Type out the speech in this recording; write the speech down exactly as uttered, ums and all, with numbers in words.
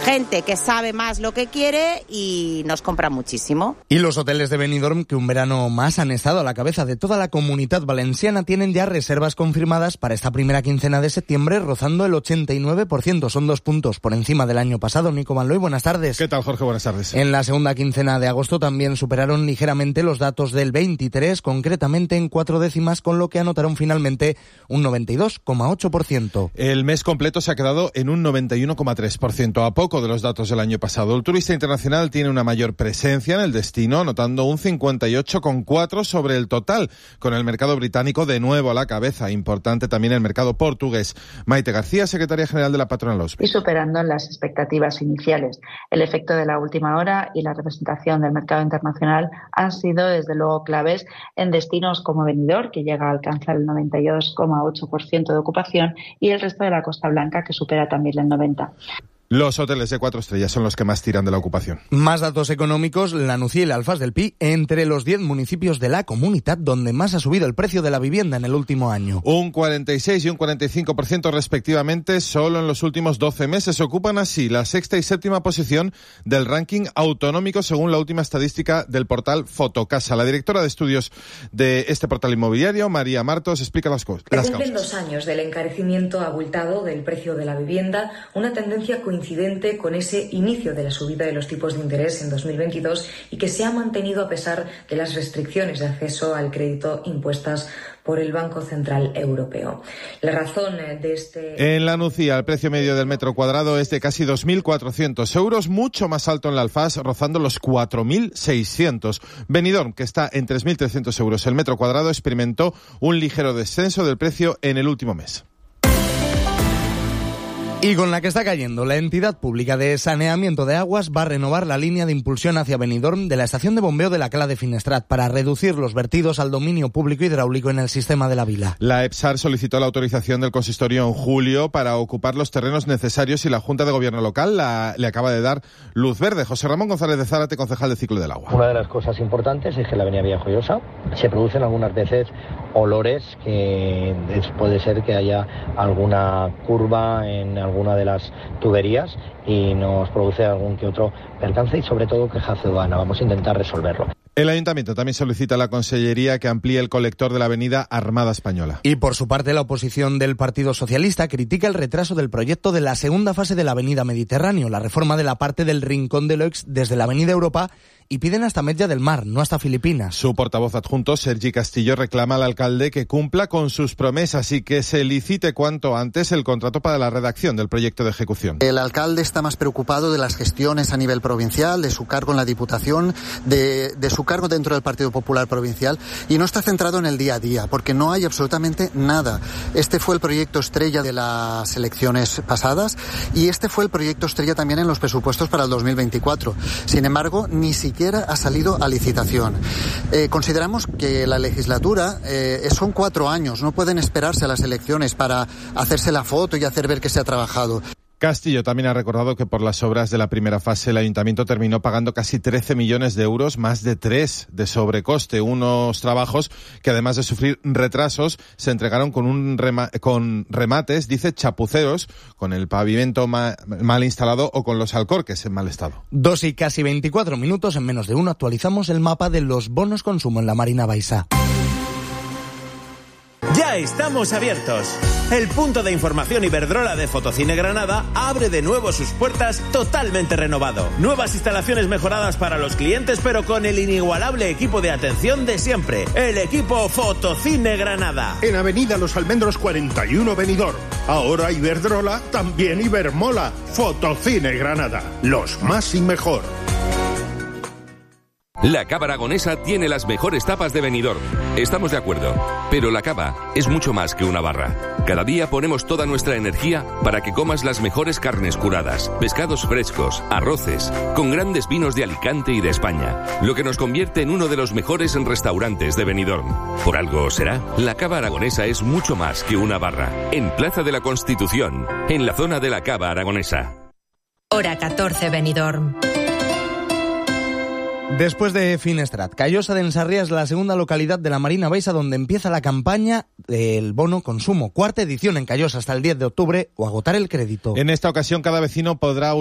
gente que sabe más lo que quiere y nos compra muchísimo. Y los hoteles de Benidorm, que un verano más han estado a la cabeza de toda la Comunitat Valenciana, tienen ya reservas confirmadas para esta primera quincena de septiembre, rozando el ochenta y nueve por ciento. Son dos puntos por encima del año pasado. Nico Manloy, buenas tardes. ¿Qué tal, Jorge? Buenas tardes. En la segunda quincena de agosto también superaron ligeramente los datos del veintitrés, concretamente en cuatro décimas, con lo que anotaron finalmente un noventa y dos coma ocho por ciento. El mes completo se ha quedado en un noventa y uno coma tres por ciento, a poco de los datos del año pasado. El turista internacional tiene una mayor presencia en el destino, anotando un cincuenta y ocho coma cuatro sobre el total, con el mercado británico de nuevo a la cabeza. Importante también el mercado portugués. Maite García, secretaria general de la patronal O S P. Y superando las expectativas iniciales. El efecto de la última hora y la representación del mercado internacional han sido, desde luego, claves en destinos como Benidorm, que llega a alcanzar el noventa y dos coma ocho por ciento de ocupación, y el resto de la Costa Blanca, que supera también el noventa por ciento. Los hoteles de cuatro estrellas son los que más tiran de la ocupación. Más datos económicos. La Nucía y la Alfàs del Pi, entre los diez municipios de la Comunitat donde más ha subido el precio de la vivienda en el último año. Un cuarenta y seis y un cuarenta y cinco por ciento respectivamente solo en los últimos doce meses. Ocupan así la sexta y séptima posición del ranking autonómico según la última estadística del portal Fotocasa. La directora de estudios de este portal inmobiliario, María Martos, explica las, co- las Se cumplen causas. dos años del encarecimiento abultado del precio de la vivienda, una tendencia coincidente incidente con ese inicio de la subida de los tipos de interés en dos mil veintidós y que se ha mantenido a pesar de las restricciones de acceso al crédito impuestas por el Banco Central Europeo. La razón de este... En la Nucía, el precio medio del metro cuadrado es de casi dos mil cuatrocientos euros, mucho más alto en la Alfàs, rozando los cuatro mil seiscientos. Benidorm, que está en tres mil trescientos euros el metro cuadrado, experimentó un ligero descenso del precio en el último mes. Y con la que está cayendo, la entidad pública de saneamiento de aguas va a renovar la línea de impulsión hacia Benidorm de la estación de bombeo de la Cala de Finestrat para reducir los vertidos al dominio público hidráulico en el sistema de la vila. La EPSAR solicitó la autorización del consistorio en julio para ocupar los terrenos necesarios y la Junta de Gobierno local la, le acaba de dar luz verde. José Ramón González de Zárate, concejal de Ciclo del Agua. Una de las cosas importantes es que en la avenida Villajoyosa se producen algunas veces olores que puede ser que haya alguna curva en alguna de las tuberías y nos produce algún que otro percance y sobre todo queja ciudadana. Vamos a intentar resolverlo. El Ayuntamiento también solicita a la Consellería que amplíe el colector de la avenida Armada Española. Y por su parte, la oposición del Partido Socialista critica el retraso del proyecto de la segunda fase de la avenida Mediterráneo, la reforma de la parte del Rincón de l'Oix desde la avenida Europa, y piden hasta Metlla del Mar, no hasta Filipinas. Su portavoz adjunto, Sergi Castillo, reclama al alcalde que cumpla con sus promesas y que se licite cuanto antes el contrato para la redacción del proyecto de ejecución. El alcalde está más preocupado de las gestiones a nivel provincial, de su cargo en la Diputación, de, de su cargo dentro del Partido Popular Provincial, y no está centrado en el día a día, porque no hay absolutamente nada. Este fue el proyecto estrella de las elecciones pasadas y este fue el proyecto estrella también en los presupuestos para el dos mil veinticuatro. Sin embargo, ni siquiera ha salido a licitación. Eh, consideramos que la legislatura eh, son cuatro años, no pueden esperarse a las elecciones para hacerse la foto y hacer ver que se ha trabajado. Castillo también ha recordado que por las obras de la primera fase el Ayuntamiento terminó pagando casi trece millones de euros, más de tres de sobrecoste. Unos trabajos que además de sufrir retrasos se entregaron con un rema- con remates, dice, chapuceros, con el pavimento ma- mal instalado o con los alcorques en mal estado. Dos y casi veinticuatro minutos, en menos de uno actualizamos el mapa de los bonos consumo en la Marina Baixa. Ya estamos abiertos. El punto de información Iberdrola de Fotocine Granada abre de nuevo sus puertas totalmente renovado. Nuevas instalaciones mejoradas para los clientes, pero con el inigualable equipo de atención de siempre. El equipo Fotocine Granada. En Avenida Los Almendros cuarenta y uno Benidorm. Ahora Iberdrola, también Ibermola. Fotocine Granada. Los más y mejor. La Cava Aragonesa tiene las mejores tapas de Benidorm. Estamos de acuerdo, pero la cava es mucho más que una barra. Cada día ponemos toda nuestra energía para que comas las mejores carnes curadas, pescados frescos, arroces, con grandes vinos de Alicante y de España, lo que nos convierte en uno de los mejores restaurantes de Benidorm. Por algo será, la Cava Aragonesa es mucho más que una barra. En Plaza de la Constitución, en la zona de la Cava Aragonesa. Hora catorce, Benidorm. Después de Finestrat, Callosa de Ensarría es la segunda localidad de la Marina Baixa donde empieza la campaña del bono consumo. Cuarta edición en Callosa hasta el diez de octubre o agotar el crédito. En esta ocasión cada vecino podrá